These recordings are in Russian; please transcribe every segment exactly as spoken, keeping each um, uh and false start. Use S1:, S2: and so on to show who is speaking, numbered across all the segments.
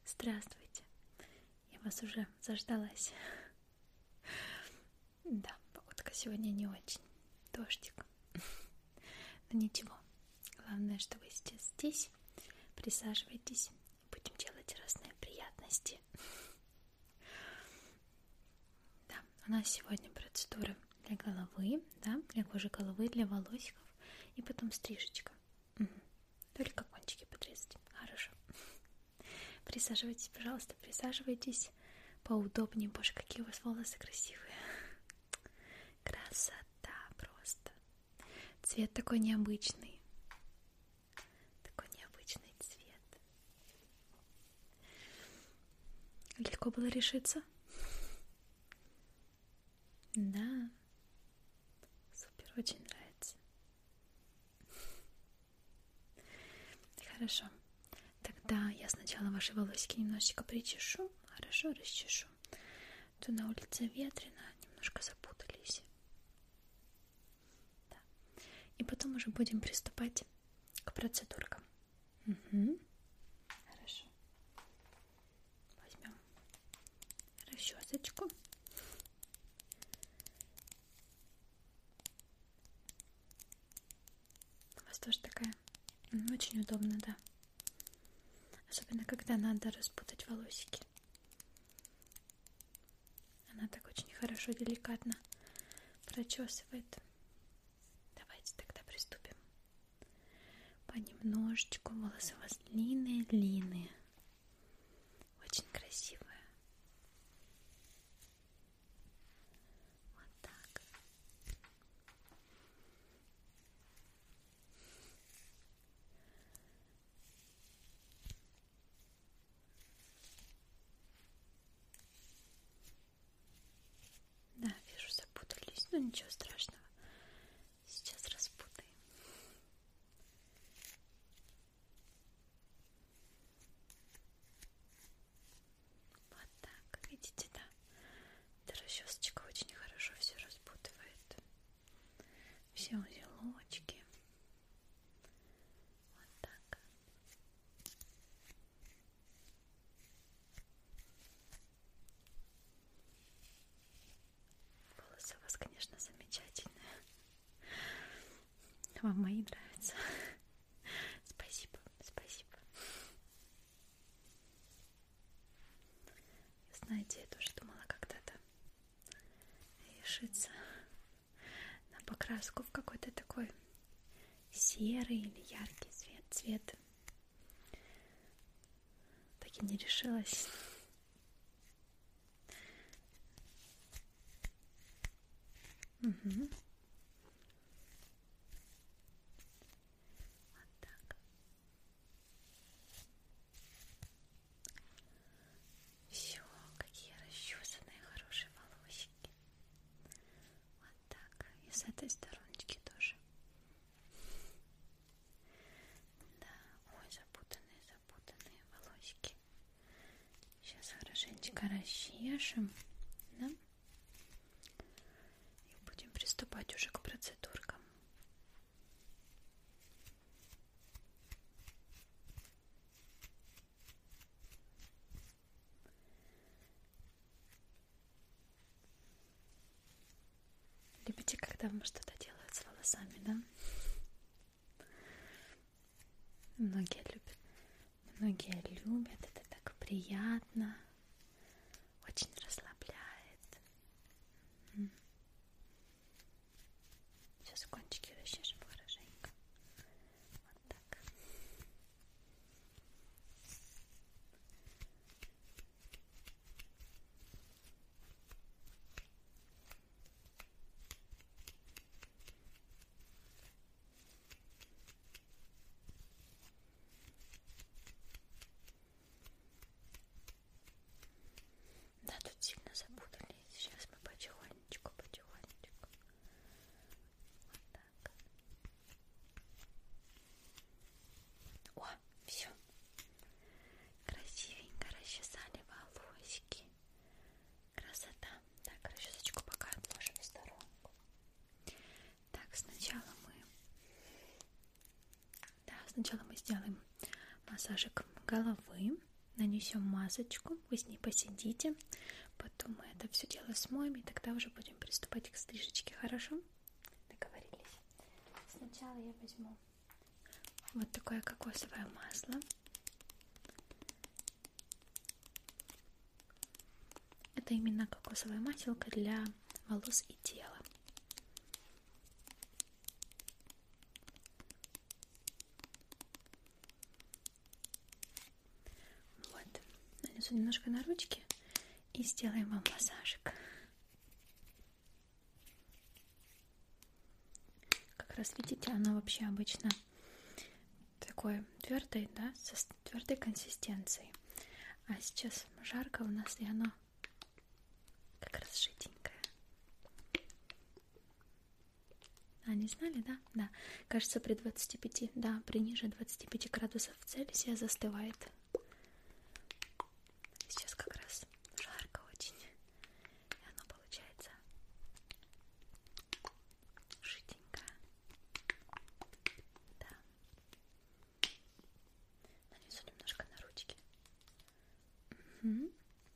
S1: Здравствуйте. Я вас уже заждалась. Да, погодка сегодня не очень. Дождик. Но ничего. Главное, что вы сейчас здесь. Присаживайтесь. Будем делать разные приятности. Да, у нас сегодня процедура для головы, да, для кожи головы, для волосиков. И потом стрижечка. Угу. Только кончики подрезать. Хорошо. Присаживайтесь, пожалуйста, присаживайтесь поудобнее. Боже, какие у вас волосы красивые. Красота просто. Цвет такой необычный. Такой необычный цвет. Легко было решиться? Да. Супер, очень нравится. Хорошо. Тогда я сначала ваши волосики немножечко причешу. Хорошо, расчешу. То на улице ветрено, немножко запутались. Да. И потом уже будем приступать к процедуркам. Угу. Хорошо. Возьмем расчесочку. У вас тоже такая очень удобно, да. Особенно, когда надо распутать волосики. Она так очень хорошо, деликатно прочесывает. Давайте тогда приступим. Понемножечку. Волосы у вас длинные-длинные. Очень красивые. Вот так. Да, вижу, запутались, но ничего страшного. Сейчас распутаем. Вот так, видите, да? Эта расчесочка очень хорошо все распутывает. Все узелочки. Вот так. Волосы у вас, конечно, замечательные. Вам мои нравятся. Спасибо, спасибо. Знаете, я тоже думала когда-то решиться на покраску в какой-то такой серый или яркий цвет. цвет. Так и не решилась. Угу. Вот так. Все, какие расчесанные, хорошие волосики. Вот так. И с этой стороночки тоже. Да, ой, запутанные, запутанные волосики. Сейчас хорошенечко расчешем. Да? И будем приступать уже к процедуркам. Любите, когда вам что-то делают с волосами, да? Многие любят. Многие любят. Это так приятно. Очень расслабляет. Сейчас кончики расчешем хорошенько. Вот так. Да, тут сильно запутались. Сейчас мы потихонечку, потихонечку. Вот так. О, все. Красивенько расчесали волосики. Красота. Так, расчесочку пока отложим в сторонку. Так, сначала мы... Да, сначала мы сделаем массажик головы. нанесем масочку, вы с ней посидите, потом мы это все дело смоем, и тогда уже будем приступать к стрижечке, хорошо? Договорились. Сначала я возьму вот такое кокосовое масло. Это именно кокосовая маселка для волос и тела. Вот. Нанесу немножко на ручки и сделаем вам массажик. Как раз видите, оно вообще обычно такое твердое, да, со твердой консистенцией. А сейчас жарко у нас, и оно как раз жиденькое. А, не знали, да? Да. Кажется, при двадцати пяти, да, при ниже двадцати пяти градусов Цельсия застывает. Сейчас как раз жарко очень. И оно получается жиденькое. Да. Нанесу немножко на ручки. Угу.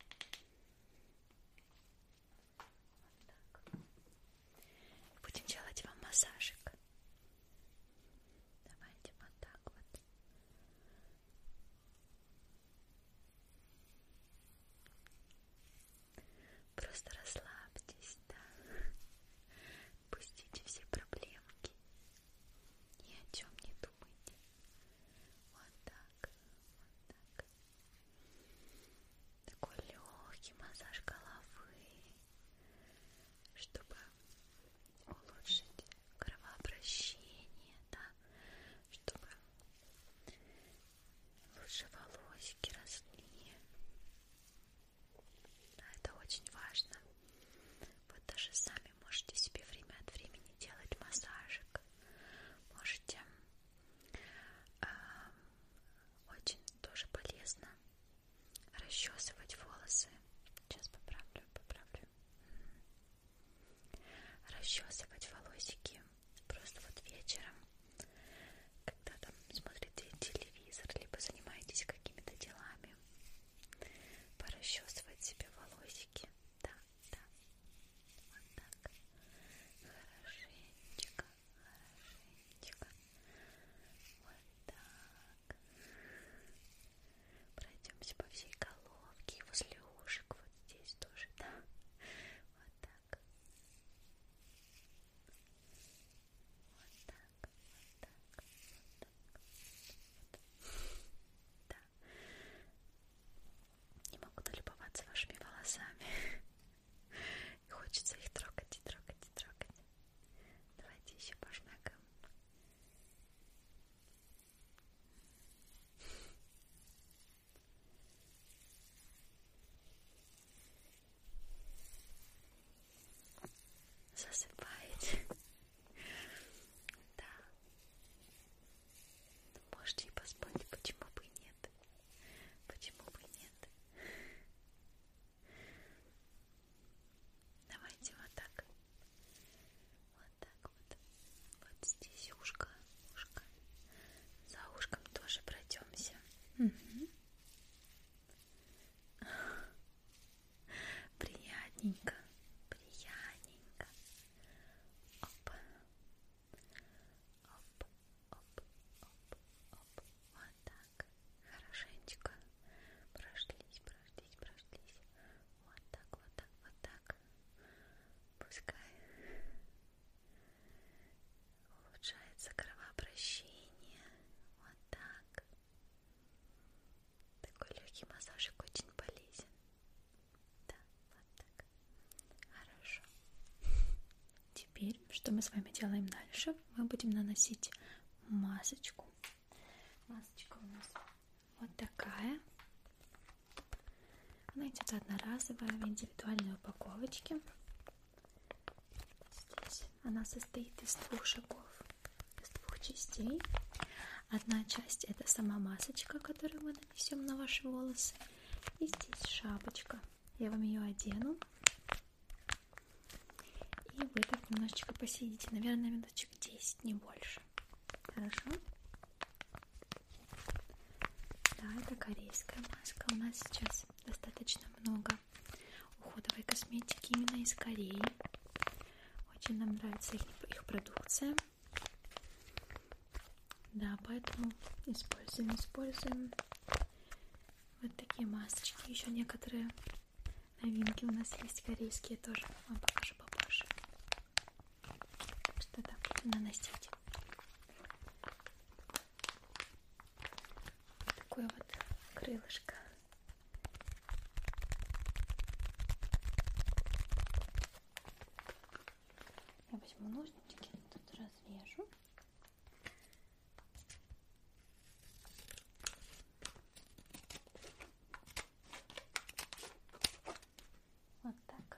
S1: Будем делать вам массажик. Давайте вот так вот. Просто расслабьтесь, да. Пустите все проблемки. Ни о чем не думайте. Вот так, вот так. Такой легкий массаж головы, чтобы улучшить кровообращение, да, чтобы лучше волосики росли. Да, это очень важно. Вы даже сами можете себе время от времени делать массажик. Можете. Э, очень тоже полезно расчесывать волосы. Сейчас поправлю, поправлю. Расчесывать волосики просто вот вечером, когда там смотрите телевизор, либо занимаетесь какими-то делами, порасчесывать себе волосики. Да, да. Вот так. Хорошенечко, хорошенечко. Вот так. Пройдемся по всей головке и возле ушек, вот здесь тоже, да. Вот так. Вот так, вот так, вот так, вот. Да. Не могу налюбоваться вашими волосами. И хочется их трогать и трогать и трогать. Давайте еще пошмякаем. Засыпаете. Да. Можете и поспать, почему бы и нет. Почему бы и нет. Давайте вот так. Вот так вот. Вот здесь ушко. Ушко. За ушком тоже пройдемся. Угу. Приятненько. Приятненько. Оп. Оп. Оп. Оп. Оп. Вот так. Хорошенечко. Прошлись, прошлись, прошлись. Вот так, вот так, вот так. Пускай улучшается кровообращение. Вот так. Такой легкий массажик очень полезен. Да, вот так. Хорошо. Теперь, что мы с вами делаем дальше? Мы будем наносить масочку. Масочка у нас вот такая. Она идет одноразовая в индивидуальной упаковочке. Здесь она состоит из двух шагов, из двух частей. Одна часть — это сама масочка, которую мы нанесем на ваши волосы. И здесь шапочка. Я вам ее одену. И вы так немножечко посидите. Наверное, минуточек десять, не больше. Хорошо? Да, это корейская маска. У нас сейчас достаточно много уходовой косметики именно из Кореи. Очень нам нравится их, их продукция. Да, поэтому используем, используем вот такие масочки. Еще некоторые новинки у нас есть корейские тоже. Вам покажу попозже. Что-то будем наносить. Такое вот крылышко. Я возьму ножнички, тут разрежу. Вот так.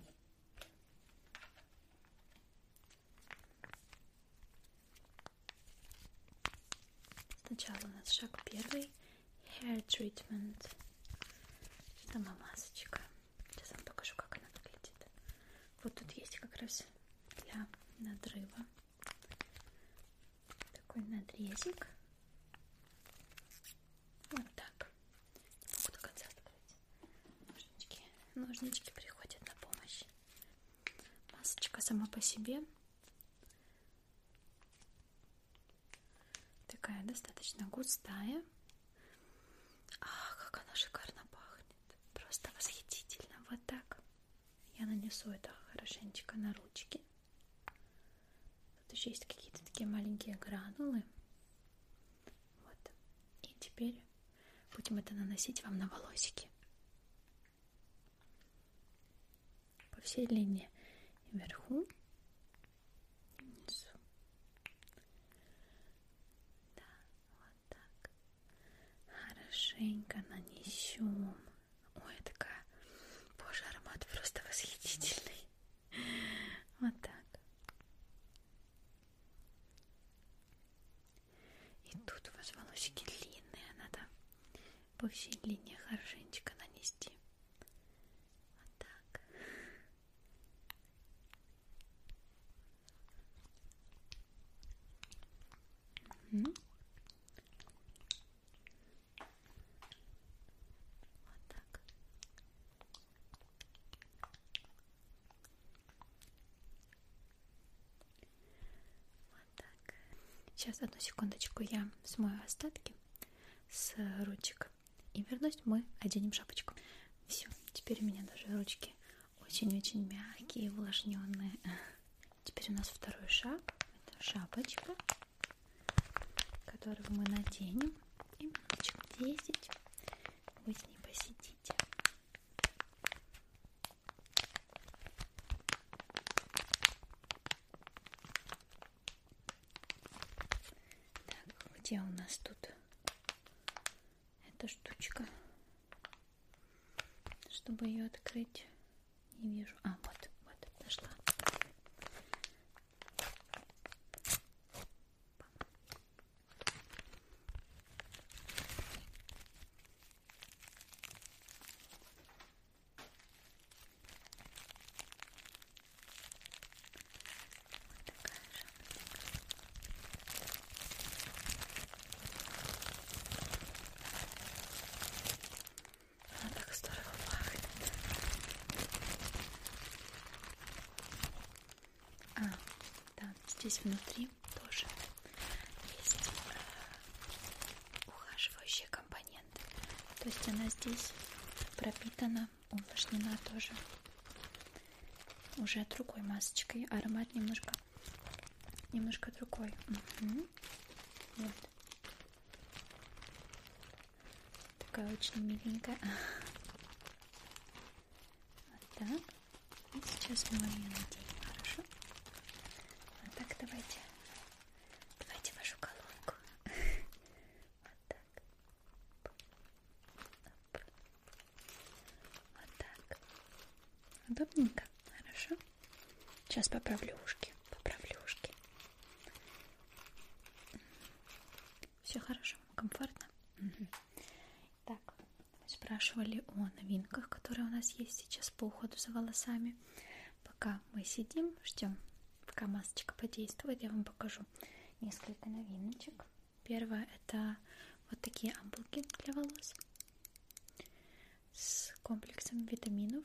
S1: Сначала у нас шаг первый. Hair treatment. Сама масочка. Сейчас вам покажу, как она выглядит. Вот тут есть как раз для надрыва такой надрезик. Вот так. Не могу до конца открыть. Ножнички. Ножнички приходят на помощь. Масочка сама по себе такая достаточно густая. Ах, как она шикарно пахнет. Просто восхитительно. Вот так. Я нанесу это хорошенечко на ручки. Тут еще есть какие-то такие маленькие гранулы. Вот. И теперь будем это наносить вам на волосики. По всей длине. Вверху и внизу. Да, вот так. Хорошенько нанесем. Ой, такая, боже, аромат просто восхитительный. Вот так. И тут у вас волосики длинные, надо по всей длине хорошенечко нанести. Вот так. Угу. Вот так. Вот так. Сейчас, одну секундочку, я смою остатки с ручек и вернусь, мы оденем шапочку. Все, теперь у меня даже ручки очень-очень мягкие, увлажненные. Теперь у нас второй шаг. Это шапочка, которую мы наденем. И минуточек десять вы с ней посидите. Так, где у нас тут эта штучка? Чтобы ее открыть, не вижу. А, вот, вот, нашла. Здесь внутри тоже есть э, ухаживающие компоненты. То есть она здесь пропитана, увлажнена тоже уже другой масочкой. Аромат немножко, немножко другой. Угу. Вот. Такая очень миленькая. Вот так. И сейчас мы ее наденем. Хорошо? Вот так, давайте. Давайте вашу колонку. Вот так. Вот так. Удобненько? Хорошо? Сейчас поправлю ушки. Поправлю ушки. Все хорошо? Комфортно? Угу. Так, спрашивали о новинках, которые у нас есть сейчас по уходу за волосами. Пока мы сидим, ждем, пока масочка подействует, я вам покажу несколько новиночек. Первое — это вот такие ампулки для волос с комплексом витаминов.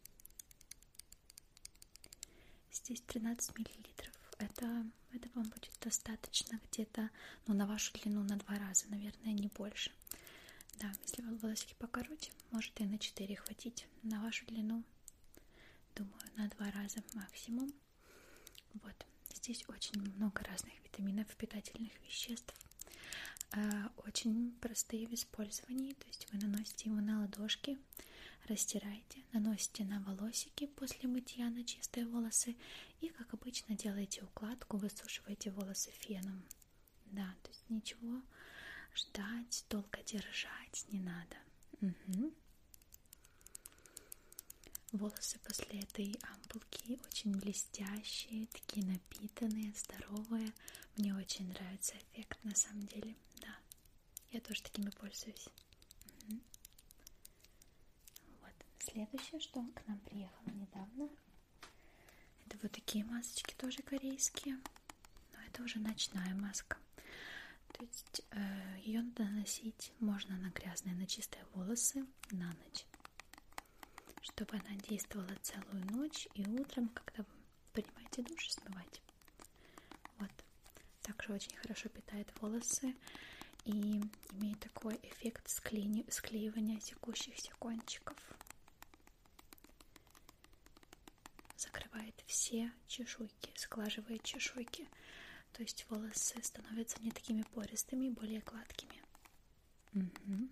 S1: Здесь тринадцать миллилитров. Это, это вам будет достаточно где-то, ну, на вашу длину на два раза, наверное, не больше. Да, если волосики покороче, может и на четыре хватить. На вашу длину, думаю, на два раза максимум. Вот. Здесь очень много разных витаминов, питательных веществ. Очень простые в использовании. То есть вы наносите его на ладошки, растираете, наносите на волосики после мытья на чистые волосы и, как обычно, делаете укладку, высушиваете волосы феном. Да, то есть ничего ждать, долго держать не надо. Угу. Волосы после этой ампулки очень блестящие, такие напитанные, здоровые. Мне очень нравится эффект на самом деле. Да, я тоже такими пользуюсь. Угу. Вот. Следующее, что к нам приехало недавно, это вот такие масочки, тоже корейские. Но это уже ночная маска. То есть э, ее надо наносить можно на грязные, на чистые волосы на ночь, чтобы она действовала целую ночь и утром, когда вы принимаете душ, смывать. Вот. Также очень хорошо питает волосы и имеет такой эффект склеи... склеивания секущихся кончиков. Закрывает все чешуйки, сглаживает чешуйки. То есть волосы становятся не такими пористыми, более гладкими. Угу.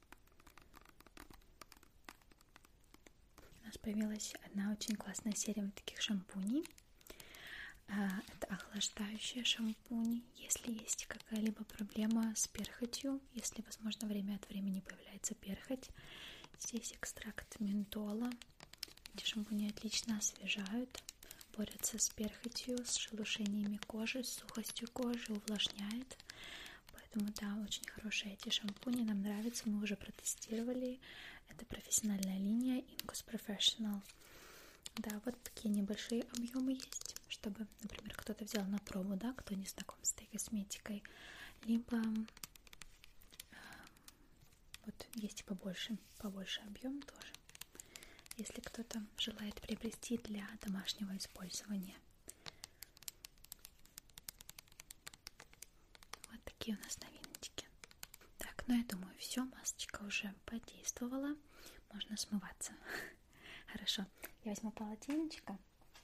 S1: У нас появилась одна очень классная серия вот таких шампуней. Это охлаждающие шампуни. Если есть какая-либо проблема с перхотью, если, возможно, время от времени появляется перхоть, здесь экстракт ментола. Эти шампуни отлично освежают, борются с перхотью, с шелушениями кожи, с сухостью кожи, увлажняет. Поэтому, да, очень хорошие эти шампуни, нам нравятся, мы уже протестировали. Это профессиональная линия Incus Professional. Да, вот такие небольшие объемы есть, чтобы, например, кто-то взял на пробу, да, кто не знаком с этой косметикой, либо э, вот есть побольше, побольше объем тоже, если кто-то желает приобрести для домашнего использования. Вот такие у нас новиночки. Так, ну я думаю, все, масочка уже подействовала, можно смываться. Хорошо, я возьму полотенечко.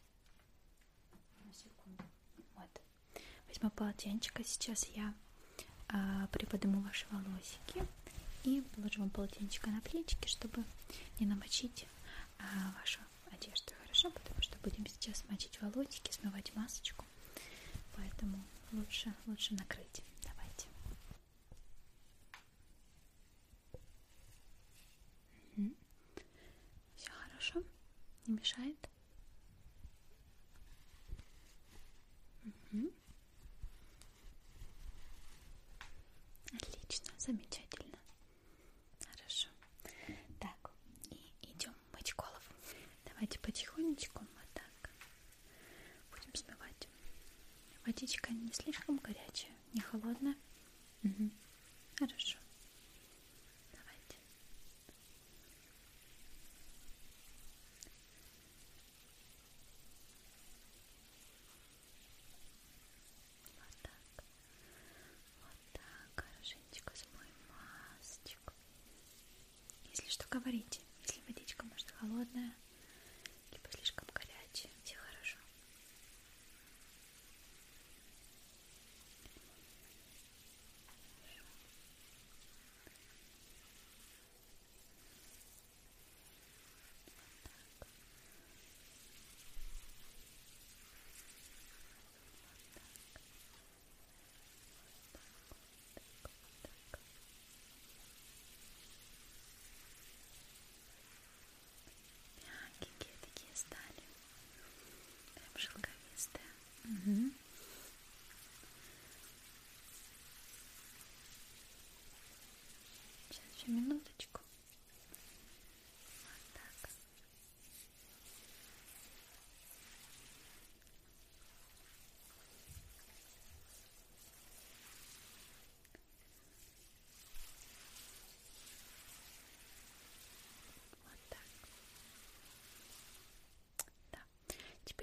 S1: На секунду. Вот. Возьму полотенечко. Сейчас я а, приподниму ваши волосики и положу вам полотенечко на плечики, чтобы не намочить а, вашу одежду. Хорошо, потому что будем сейчас мочить волосики, смывать масочку. Поэтому лучше, лучше накрыть. Давайте. Угу. Все хорошо? Не мешает? Угу. Отлично, замечательно. Хорошо. Так, и идем мыть голову. Давайте потихонечку вот так будем смывать. Водичка не слишком горячая, не холодная. Угу. Хорошо. Давайте. Вот так. Вот так. Хорошенечко смоем масочку. Если что, говорите. Если водичка, может, холодная, либо слишком горячая. Все хорошо.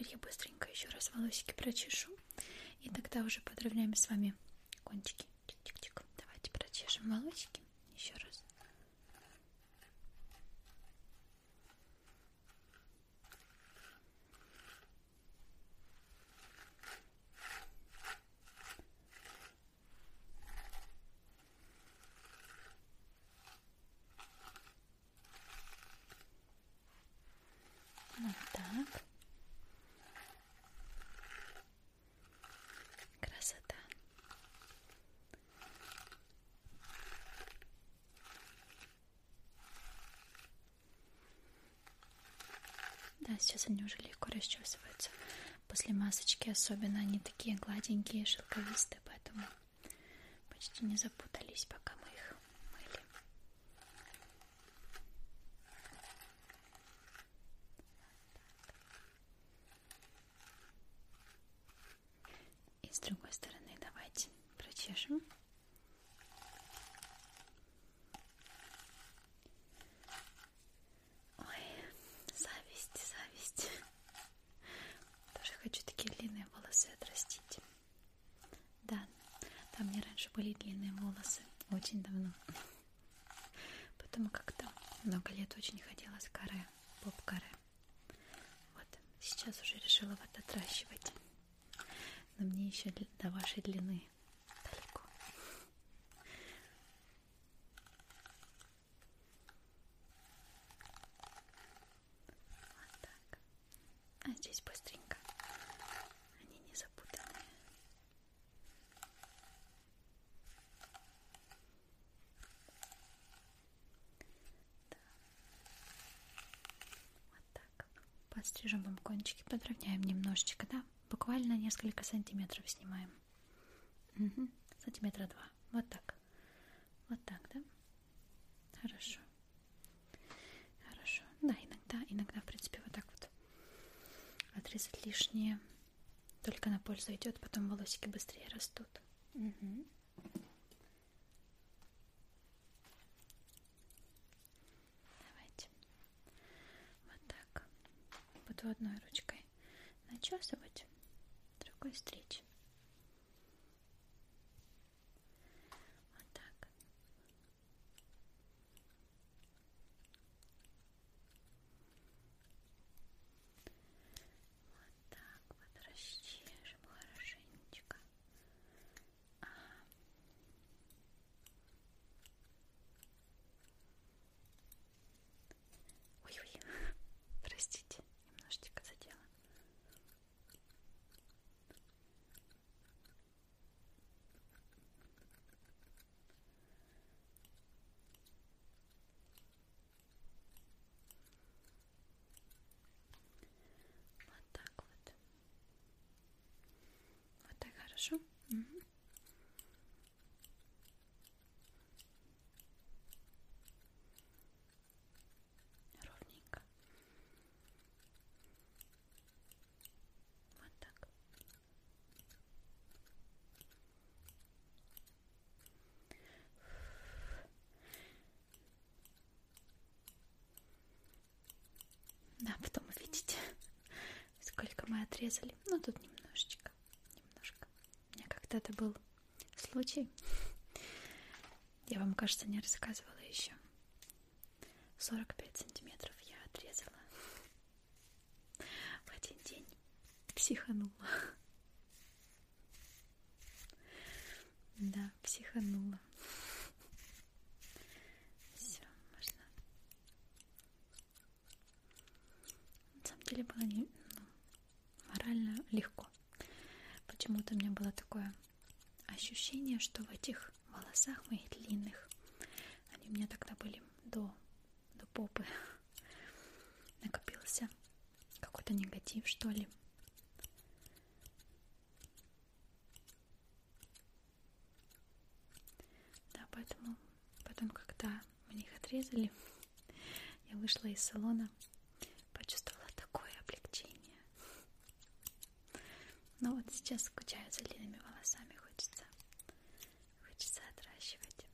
S1: теперь я быстренько еще раз волосики прочешу, и тогда уже подровняем с вами кончики. Чик-чик-чик. Давайте прочешем волосики еще раз. Вот так. Красота. Да, сейчас они уже легко расчесываются. После масочки особенно они такие гладенькие, шелковистые, поэтому почти не запутались, пока мы их мыли. И с другой стороны давайте прочешем. Ой, зависть, зависть. Тоже хочу такие длинные волосы отрастить. Да, там мне раньше были длинные волосы, очень давно. Потом как-то много лет очень ходила с каре, поп-каре. Вот, сейчас уже решила вот отращивать. Но мне еще до вашей длины далеко. Вот так. А здесь быстренько. Они не запутанные. Да. Вот так. Подстрижем вам кончики, подровняем немножечко, да? Буквально несколько сантиметров снимаем. Угу. Сантиметра два. Вот так. Вот так, да? Хорошо. Хорошо. Да, иногда, иногда, в принципе, вот так вот отрезать лишнее. Только на пользу идет, потом волосики быстрее растут. Угу. Давайте. Вот так. Буду одной ручкой начесывать, другой стричь. Вот так. Вот так вот расчешем хорошенечко. Ага. Ой-ой, простите, немножечко задела. Вот так вот. Вот так хорошо. Угу. Ровненько. Вот так. Да, потом увидите, сколько мы отрезали. Ну, тут немножечко, немножко. У меня когда-то был случай. Я вам, кажется, не рассказывала еще. сорок пять сантиметров я отрезала. В один день психанула. Да, психанула. Все, можно. На самом деле было не, ну, морально легко. Почему-то у меня было такое ощущение, что в этих волосах моих длинных, они у меня тогда были до, до попы, накопился какой-то негатив, что ли. Да, поэтому потом, когда мне их отрезали, я вышла из салона, почувствовала такое облегчение. Но вот сейчас скучаю за длинными волосами, хочется, хочется отращивать.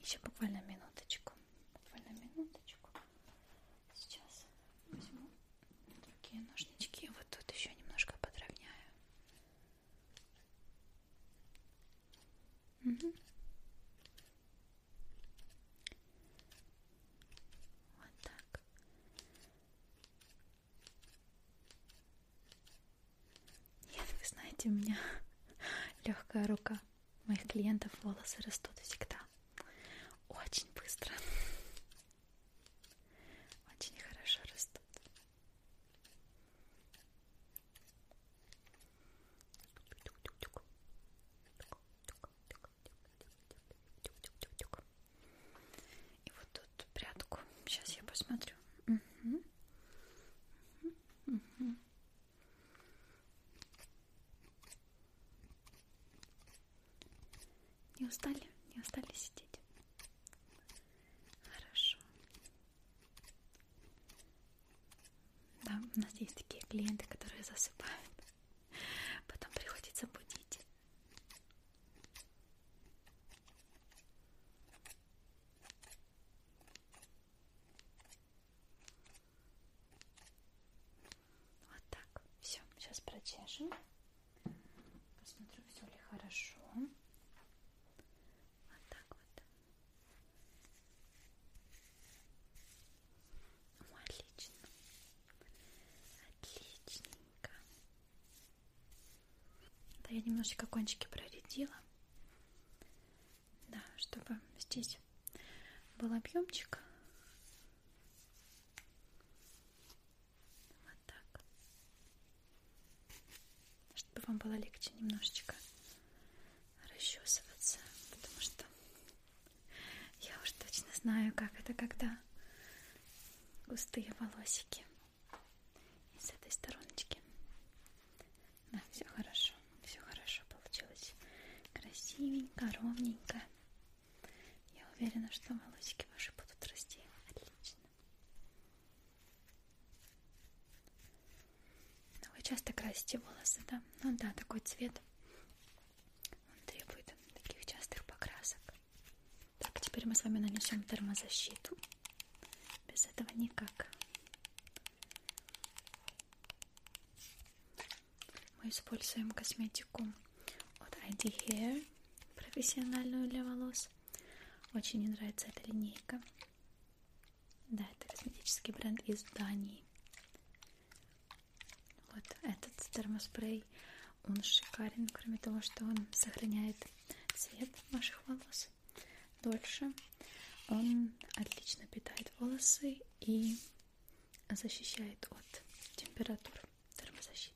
S1: Еще буквально минуточку. Буквально минуточку. Сейчас возьму другие ножнички. Вот тут еще немножко подровняю. Угу. Вот так. Нет, вы знаете, у меня легкая рука. У моих клиентов волосы растут всегда очень быстро. Очень хорошо растут. И вот тут прядку. Сейчас я посмотрю. Угу. Угу. Не устали? Не устали сидеть? Хорошо. Да, у нас есть такие клиенты, которые засыпают. Потом приходится будить. Вот так. Все, сейчас прочешем. Посмотрю, все ли хорошо. Вот так вот. О, отлично. Отличненько. Да, я немножечко кончики проредила. Да, чтобы здесь был объемчик. Вот так. Чтобы вам было легче немножечко расчесываться, потому что я уж точно знаю, как это, когда густые волосики. И с этой стороночки. Да, все хорошо, все хорошо получилось. Красивенько, ровненько. Я уверена, что волосики ваши будут расти отлично. Но вы часто красите волосы, да? Ну да, такой цвет. Он требует таких частых покрасок. Так, теперь мы с вами нанесем термозащиту. Без этого никак. Мы используем косметику от ай ди Hair, профессиональную для волос. Очень мне нравится эта линейка. Да, это косметический бренд из Дании. Вот этот термоспрей, он шикарен, кроме того, что он сохраняет цвет ваших волос дольше. Он отлично питает волосы и защищает от температур. Термозащита.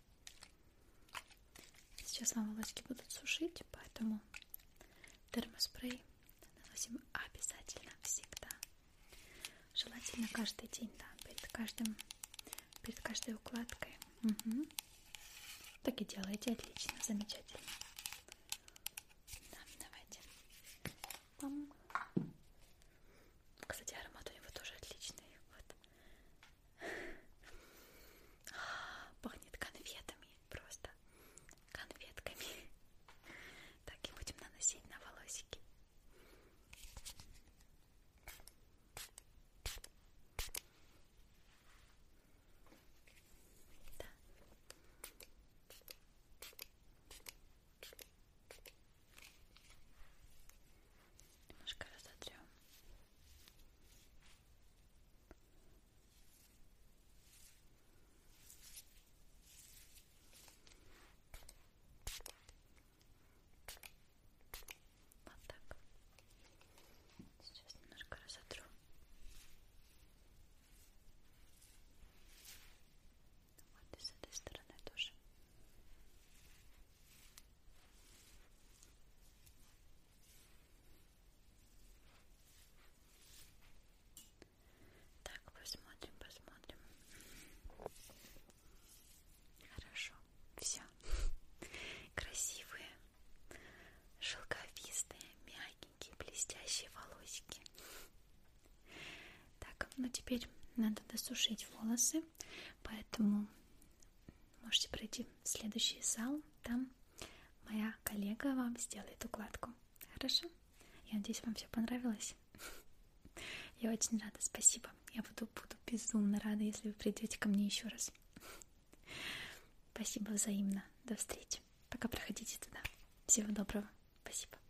S1: Сейчас вам волоски будут сушить, поэтому термоспрей наносим обязательно всегда. Желательно каждый день, да, перед каждым, перед каждой укладкой. Угу. Так и делаете, отлично, замечательно. Да, давайте. Пам. Кстати, аромат у него тоже отличный. Вот. Пахнет конфетами, просто конфетками. Так и будем наносить на волосики. Да. Немножко разотрем. Вот так. Сейчас немножко разотру. Вот и с этой стороны тоже. Так, посмотрим, посмотрим. Хорошо, все. Красивые, шелковистые, мягенькие, блестящие волосики. Так, ну теперь надо досушить волосы, поэтому можете пройти в следующий зал. Там моя коллега вам сделает укладку. Хорошо? Я надеюсь, вам все понравилось. Я очень рада, спасибо. Я буду, буду безумно рада, если вы придете ко мне еще раз. Спасибо взаимно. До встречи. Пока проходите туда. Всего доброго. Спасибо.